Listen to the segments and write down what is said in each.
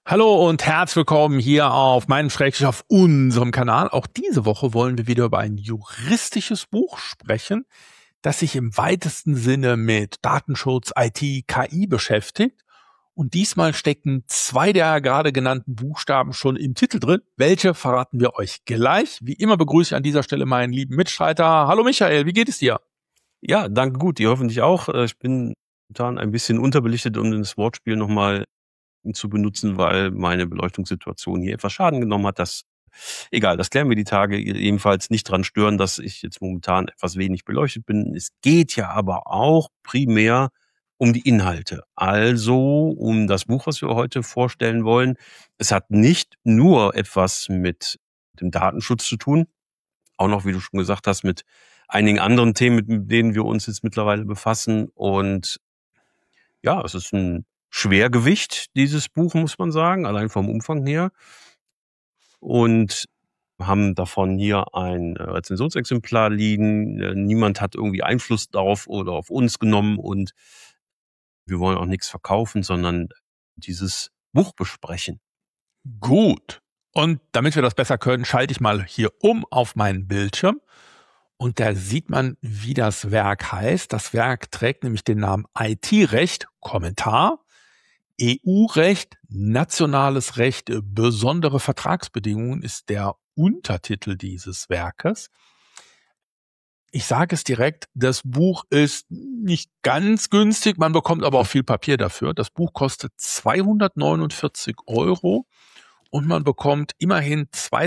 Hallo und herzlich willkommen hier auf meinem auf unserem Kanal. Auch diese Woche wollen wir wieder über ein juristisches Buch sprechen, das sich im weitesten Sinne mit Datenschutz, IT, KI beschäftigt. Und diesmal stecken zwei der gerade genannten Buchstaben schon im Titel drin. Welche verraten wir euch gleich. Wie immer begrüße ich an dieser Stelle meinen lieben Mitstreiter. Hallo Michael, wie geht es dir? Ja, danke gut. Ihr hoffentlich auch. Ich bin momentan ein bisschen unterbelichtet, um das Wortspiel nochmal zu benutzen, weil meine Beleuchtungssituation hier etwas Schaden genommen hat. Egal, das klären wir die Tage. Ebenfalls nicht dran stören, dass ich jetzt momentan etwas wenig beleuchtet bin. Es geht ja aber auch primär um die Inhalte. Also um das Buch, was wir heute vorstellen wollen. Es hat nicht nur etwas mit dem Datenschutz zu tun, auch noch, wie du schon gesagt hast, mit einigen anderen Themen, mit denen wir uns jetzt mittlerweile befassen. Und ja, es ist ein Schwergewicht, dieses Buch, muss man sagen, allein vom Umfang her. Und haben davon hier ein Rezensionsexemplar liegen. Niemand hat irgendwie Einfluss darauf oder auf uns genommen und wir wollen auch nichts verkaufen, sondern dieses Buch besprechen. Gut. Und damit wir das besser können, schalte ich mal hier um auf meinen Bildschirm. Und da sieht man, wie das Werk heißt. Das Werk trägt nämlich den Namen IT-Recht, Kommentar, EU-Recht, nationales Recht, besondere Vertragsbedingungen ist der Untertitel dieses Werkes. Ich sage es direkt, das Buch ist nicht ganz günstig, man bekommt aber auch viel Papier dafür. Das Buch kostet 249 € und man bekommt immerhin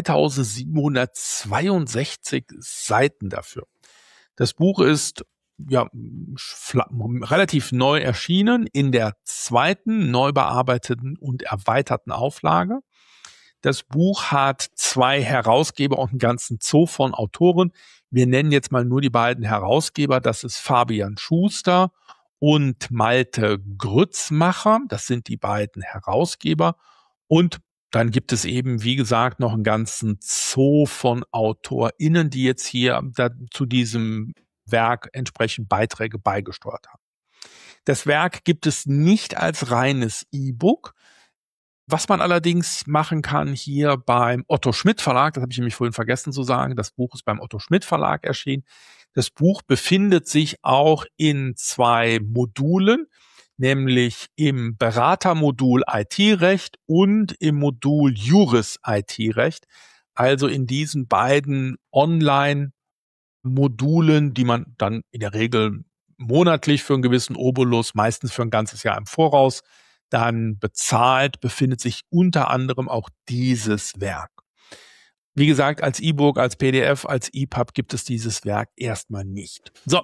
2762 Seiten dafür. Das Buch ist ja relativ neu erschienen in der zweiten neu bearbeiteten und erweiterten Auflage. Das Buch hat zwei Herausgeber und einen ganzen Zoo von Autoren. Wir nennen jetzt mal nur die beiden Herausgeber. Das ist Fabian Schuster und Malte Grützmacher. Das sind die beiden Herausgeber. Und dann gibt es eben, wie gesagt, noch einen ganzen Zoo von AutorInnen, die jetzt hier zu diesem Werk entsprechend Beiträge beigesteuert haben. Das Werk gibt es nicht als reines E-Book. Was man allerdings machen kann hier beim Otto Schmidt Verlag, das habe ich nämlich vorhin vergessen zu sagen, das Buch ist beim Otto Schmidt Verlag erschienen. Das Buch befindet sich auch in zwei Modulen, nämlich im Beratermodul IT-Recht und im Modul Juris IT-Recht. Also in diesen beiden Online-Modulen, die man dann in der Regel monatlich für einen gewissen Obolus, meistens für ein ganzes Jahr im Voraus, dann bezahlt, befindet sich unter anderem auch dieses Werk. Wie gesagt, als E-Book, als PDF, als EPUB gibt es dieses Werk erstmal nicht. So,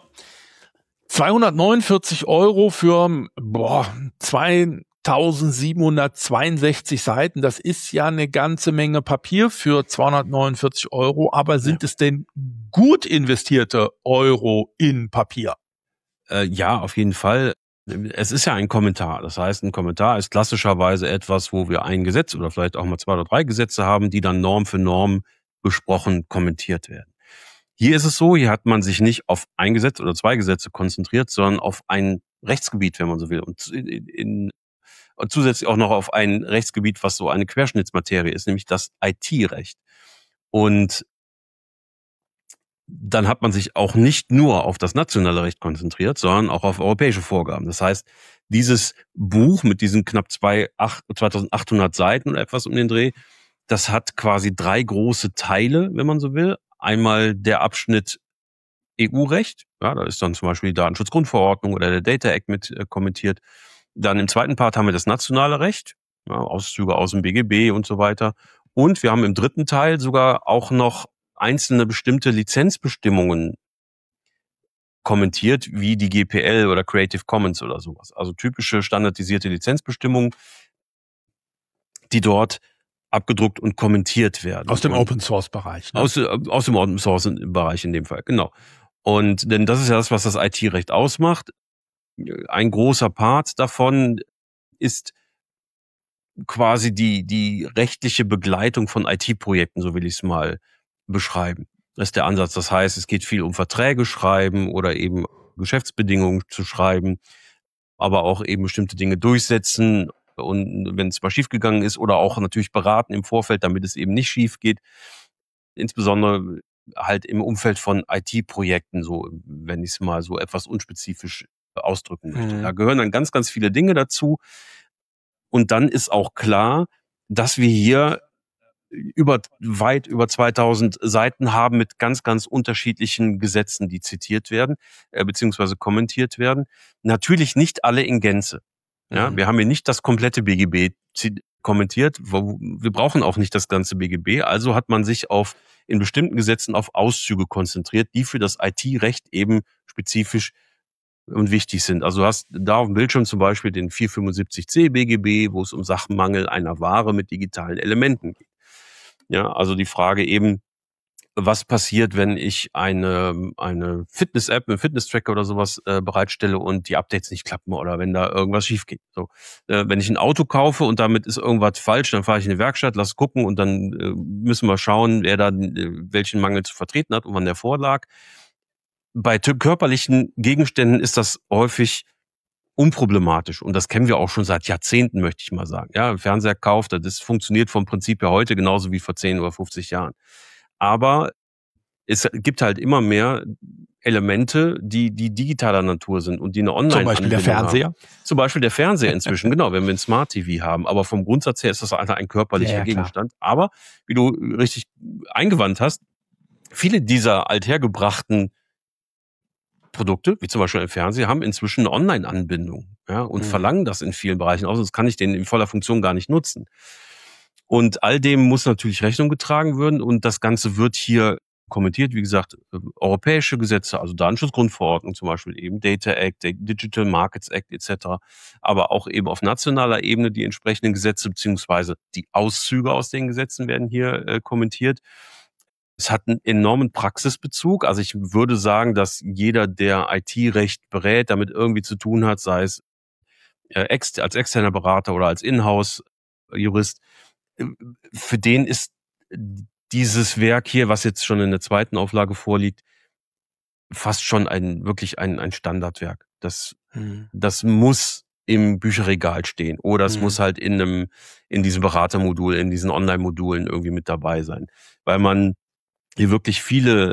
249 € für 2762 Seiten. Das ist ja eine ganze Menge Papier für 249 €. Aber sind es denn gut investierte Euro in Papier? Ja, auf jeden Fall. Es ist ja ein Kommentar. Das heißt, ein Kommentar ist klassischerweise etwas, wo wir ein Gesetz oder vielleicht auch mal 2 oder 3 Gesetze haben, die dann Norm für Norm besprochen, kommentiert werden. Hier ist es so, hier hat man sich nicht auf ein Gesetz oder 2 Gesetze konzentriert, sondern auf ein Rechtsgebiet, wenn man so will. Und zusätzlich auch noch auf ein Rechtsgebiet, was so eine Querschnittsmaterie ist, nämlich das IT-Recht. Und dann hat man sich auch nicht nur auf das nationale Recht konzentriert, sondern auch auf europäische Vorgaben. Das heißt, dieses Buch mit diesen knapp 2800 Seiten oder etwas um den Dreh, das hat quasi 3 große Teile, wenn man so will. Einmal der Abschnitt EU-Recht, ja, da ist dann zum Beispiel die Datenschutzgrundverordnung oder der Data Act mit kommentiert. Dann im zweiten Part haben wir das nationale Recht, ja, Auszüge aus dem BGB und so weiter. Und wir haben im dritten Teil sogar auch noch einzelne bestimmte Lizenzbestimmungen kommentiert, wie die GPL oder Creative Commons oder sowas. Also typische standardisierte Lizenzbestimmungen, die dort abgedruckt und kommentiert werden. Aus dem Open-Source-Bereich. Ne? Aus dem Open-Source-Bereich in dem Fall, genau. Und denn das ist ja das, was das IT-Recht ausmacht. Ein großer Part davon ist quasi die rechtliche Begleitung von IT-Projekten, so will ich es mal beschreiben. Das ist der Ansatz. Das heißt, es geht viel um Verträge schreiben oder eben Geschäftsbedingungen zu schreiben, aber auch eben bestimmte Dinge durchsetzen und wenn es mal schiefgegangen ist oder auch natürlich beraten im Vorfeld, damit es eben nicht schief geht. Insbesondere halt im Umfeld von IT-Projekten, so, wenn ich es mal so etwas unspezifisch ausdrücken möchte. Da gehören dann ganz, ganz viele Dinge dazu. Und dann ist auch klar, dass wir hier weit über 2000 Seiten haben mit ganz, ganz unterschiedlichen Gesetzen, die zitiert werden, beziehungsweise kommentiert werden. Natürlich nicht alle in Gänze. Ja, wir haben hier nicht das komplette BGB kommentiert. Wir brauchen auch nicht das ganze BGB. Also hat man sich in bestimmten Gesetzen auf Auszüge konzentriert, die für das IT-Recht eben spezifisch und wichtig sind. Also du hast da auf dem Bildschirm zum Beispiel den 475c BGB, wo es um Sachmangel einer Ware mit digitalen Elementen geht. Ja, also die Frage eben, was passiert, wenn ich eine Fitness-App, einen Fitness-Tracker oder sowas bereitstelle und die Updates nicht klappen oder wenn da irgendwas schief geht. So, wenn ich ein Auto kaufe und damit ist irgendwas falsch, dann fahre ich in die Werkstatt, lass gucken und dann müssen wir schauen, wer da welchen Mangel zu vertreten hat und wann der vorlag. Bei körperlichen Gegenständen ist das häufig unproblematisch. Und das kennen wir auch schon seit Jahrzehnten, möchte ich mal sagen. Ja, Fernseher kauft, das funktioniert vom Prinzip her heute genauso wie vor 10 oder 50 Jahren. Aber es gibt halt immer mehr Elemente, die digitaler Natur sind und die eine Online-Anbindung haben. Zum Beispiel der Fernseher? Zum Beispiel der Fernseher inzwischen, genau, wenn wir ein Smart-TV haben. Aber vom Grundsatz her ist das ein körperlicher Gegenstand. Aber, wie du richtig eingewandt hast, viele dieser althergebrachten Produkte, wie zum Beispiel ein Fernseher, haben inzwischen eine Online-Anbindung, ja, und verlangen das in vielen Bereichen aus, sonst kann ich den in voller Funktion gar nicht nutzen. Und all dem muss natürlich Rechnung getragen werden und das Ganze wird hier kommentiert, wie gesagt, europäische Gesetze, also Datenschutzgrundverordnung zum Beispiel eben, Data Act, Digital Markets Act etc., aber auch eben auf nationaler Ebene die entsprechenden Gesetze beziehungsweise die Auszüge aus den Gesetzen werden hier kommentiert. Es hat einen enormen Praxisbezug. Also ich würde sagen, dass jeder, der IT-Recht berät, damit irgendwie zu tun hat, sei es als externer Berater oder als Inhouse-Jurist, für den ist dieses Werk hier, was jetzt schon in der zweiten Auflage vorliegt, fast schon wirklich ein Standardwerk. Das muss im Bücherregal stehen oder es muss halt in diesem Beratermodul, in diesen Online-Modulen irgendwie mit dabei sein, weil man hier wirklich viele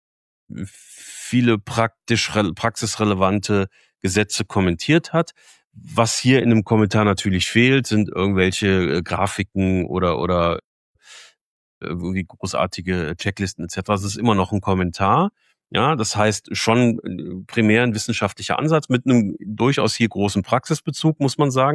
praxisrelevante Gesetze kommentiert hat. Was hier in einem Kommentar natürlich fehlt, sind irgendwelche Grafiken oder irgendwie großartige Checklisten etc. Das ist immer noch ein Kommentar. Ja, das heißt schon primär ein wissenschaftlicher Ansatz mit einem durchaus hier großen Praxisbezug, muss man sagen.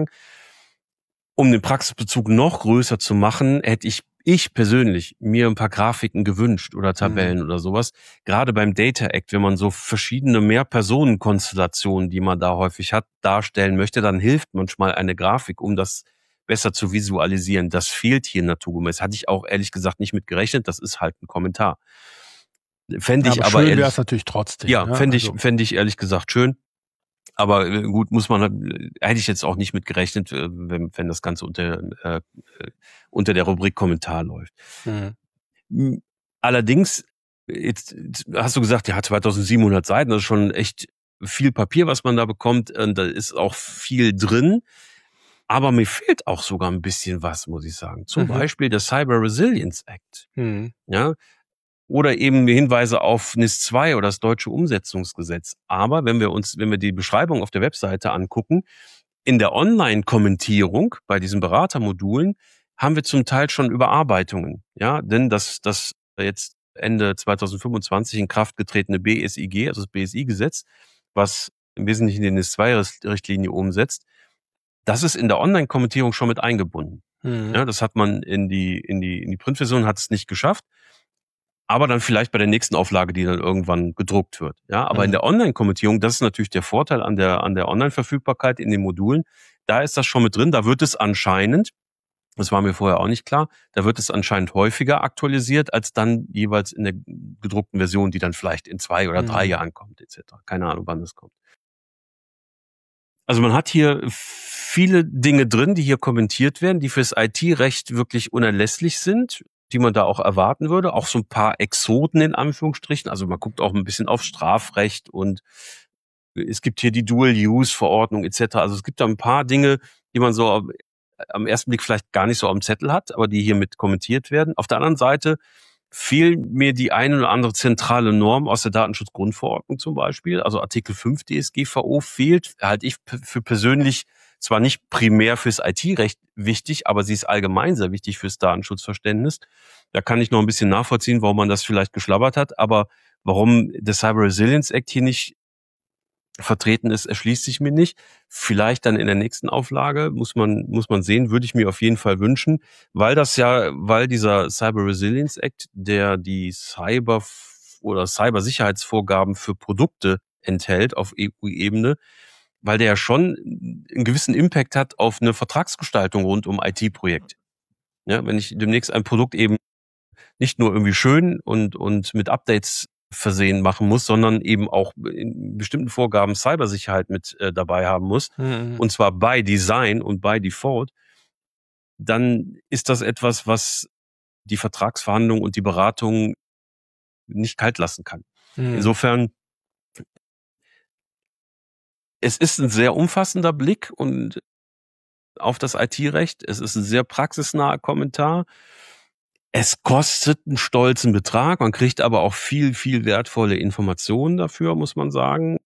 Um den Praxisbezug noch größer zu machen, hätte ich persönlich mir ein paar Grafiken gewünscht oder Tabellen oder sowas. Gerade beim Data Act, wenn man so verschiedene Mehrpersonenkonstellationen, die man da häufig hat, darstellen möchte, dann hilft manchmal eine Grafik, um das besser zu visualisieren. Das fehlt hier naturgemäß. Hatte ich auch ehrlich gesagt nicht mit gerechnet. Das ist halt ein Kommentar. Fände ich aber schön wäre es natürlich trotzdem. Ja, fände ich ehrlich gesagt schön. Aber gut, hätte ich jetzt auch nicht mit gerechnet, wenn das Ganze unter der Rubrik Kommentar läuft. Allerdings, jetzt hast du gesagt, ja, 2700 Seiten, das ist schon echt viel Papier, was man da bekommt. Da ist auch viel drin. Aber mir fehlt auch sogar ein bisschen was, muss ich sagen. Zum Beispiel der Cyber Resilience Act. Ja, oder eben Hinweise auf NIS 2 oder das deutsche Umsetzungsgesetz. Aber wenn wir die Beschreibung auf der Webseite angucken, in der Online-Kommentierung bei diesen Beratermodulen haben wir zum Teil schon Überarbeitungen. Ja, denn das jetzt Ende 2025 in Kraft getretene BSIG, also das BSI-Gesetz, was im Wesentlichen die NIS 2-Richtlinie umsetzt, das ist in der Online-Kommentierung schon mit eingebunden. Ja, das hat man in die Printversion hat es nicht geschafft. Aber dann vielleicht bei der nächsten Auflage, die dann irgendwann gedruckt wird. Ja, aber in der Online-Kommentierung, das ist natürlich der Vorteil an der Online-Verfügbarkeit in den Modulen. Da ist das schon mit drin. Da wird es anscheinend, das war mir vorher auch nicht klar, da wird es anscheinend häufiger aktualisiert, als dann jeweils in der gedruckten Version, die dann vielleicht in 2 oder 3 Jahren kommt, etc. Keine Ahnung, wann das kommt. Also man hat hier viele Dinge drin, die hier kommentiert werden, die fürs IT-Recht wirklich unerlässlich sind, die man da auch erwarten würde. Auch so ein paar Exoten in Anführungsstrichen. Also man guckt auch ein bisschen auf Strafrecht und es gibt hier die Dual-Use-Verordnung etc. Also es gibt da ein paar Dinge, die man so am ersten Blick vielleicht gar nicht so am Zettel hat, aber die hiermit kommentiert werden. Auf der anderen Seite fehlt mir die eine oder andere zentrale Norm aus der Datenschutzgrundverordnung zum Beispiel. Also Artikel 5 DSGVO fehlt, halte ich für persönlich zwar nicht primär fürs IT-Recht wichtig, aber sie ist allgemein sehr wichtig fürs Datenschutzverständnis. Da kann ich noch ein bisschen nachvollziehen, warum man das vielleicht geschlabbert hat, aber warum der Cyber Resilience Act hier nicht vertreten ist, erschließt sich mir nicht. Vielleicht dann in der nächsten Auflage muss man sehen, würde ich mir auf jeden Fall wünschen, weil dieser Cyber Resilience Act, der die Cybersicherheitsvorgaben für Produkte enthält auf EU-Ebene, weil der ja schon einen gewissen Impact hat auf eine Vertragsgestaltung rund um IT-Projekte. Ja, wenn ich demnächst ein Produkt eben nicht nur irgendwie schön und mit Updates versehen machen muss, sondern eben auch in bestimmten Vorgaben Cybersicherheit mit dabei haben muss, und zwar by Design und by Default, dann ist das etwas, was die Vertragsverhandlungen und die Beratung nicht kalt lassen kann. Insofern, es ist ein sehr umfassender Blick und auf das IT-Recht. Es ist ein sehr praxisnaher Kommentar. Es kostet einen stolzen Betrag. Man kriegt aber auch viel, viel wertvolle Informationen dafür, muss man sagen.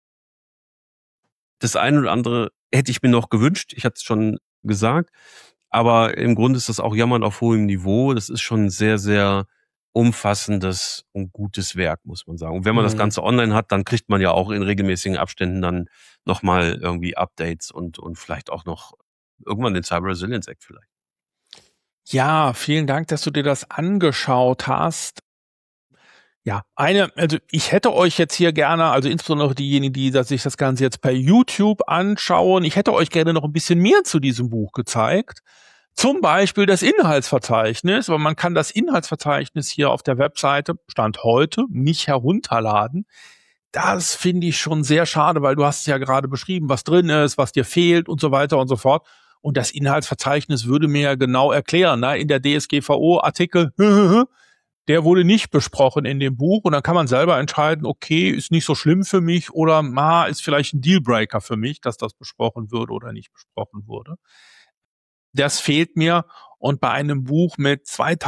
Das eine oder andere hätte ich mir noch gewünscht. Ich hatte es schon gesagt. Aber im Grunde ist das auch Jammern auf hohem Niveau. Das ist schon ein sehr, sehr umfassendes und gutes Werk, muss man sagen. Und wenn man das Ganze online hat, dann kriegt man ja auch in regelmäßigen Abständen dann nochmal irgendwie Updates und vielleicht auch noch irgendwann den Cyber Resilience Act vielleicht. Ja, vielen Dank, dass du dir das angeschaut hast. Ja, also ich hätte euch jetzt hier gerne, also insbesondere diejenigen, die sich das Ganze jetzt per YouTube anschauen, ich hätte euch gerne noch ein bisschen mehr zu diesem Buch gezeigt. Zum Beispiel das Inhaltsverzeichnis, weil man kann das Inhaltsverzeichnis hier auf der Webseite, Stand heute, nicht herunterladen. Das finde ich schon sehr schade, weil du hast es ja gerade beschrieben, was drin ist, was dir fehlt und so weiter und so fort. Und das Inhaltsverzeichnis würde mir ja genau erklären, ne? In der DSGVO-Artikel, der wurde nicht besprochen in dem Buch. Und dann kann man selber entscheiden, okay, ist nicht so schlimm für mich oder ist vielleicht ein Dealbreaker für mich, dass das besprochen würde oder nicht besprochen wurde. Das fehlt mir. Und bei einem Buch mit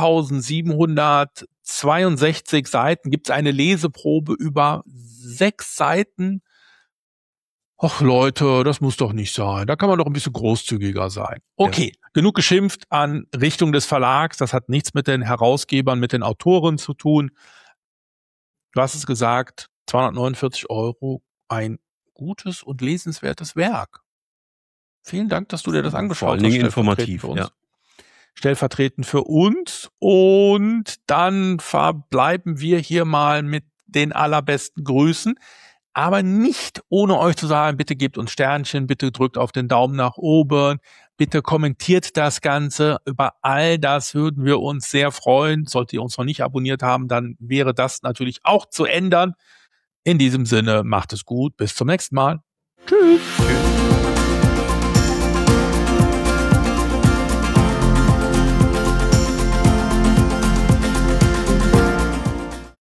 2762 Seiten gibt es eine Leseprobe über 6 Seiten. Ach Leute, das muss doch nicht sein. Da kann man doch ein bisschen großzügiger sein. Okay, genug geschimpft an Richtung des Verlags. Das hat nichts mit den Herausgebern, mit den Autoren zu tun. Du hast es gesagt, 249 €, ein gutes und lesenswertes Werk. Vielen Dank, dass du dir das angeschaut hast. Vor allen Dingen informativ, ja. Stellvertretend für uns. Und dann verbleiben wir hier mal mit den allerbesten Grüßen. Aber nicht ohne euch zu sagen, bitte gebt uns Sternchen, bitte drückt auf den Daumen nach oben, bitte kommentiert das Ganze. Über all das würden wir uns sehr freuen. Solltet ihr uns noch nicht abonniert haben, dann wäre das natürlich auch zu ändern. In diesem Sinne, macht es gut. Bis zum nächsten Mal. Tschüss.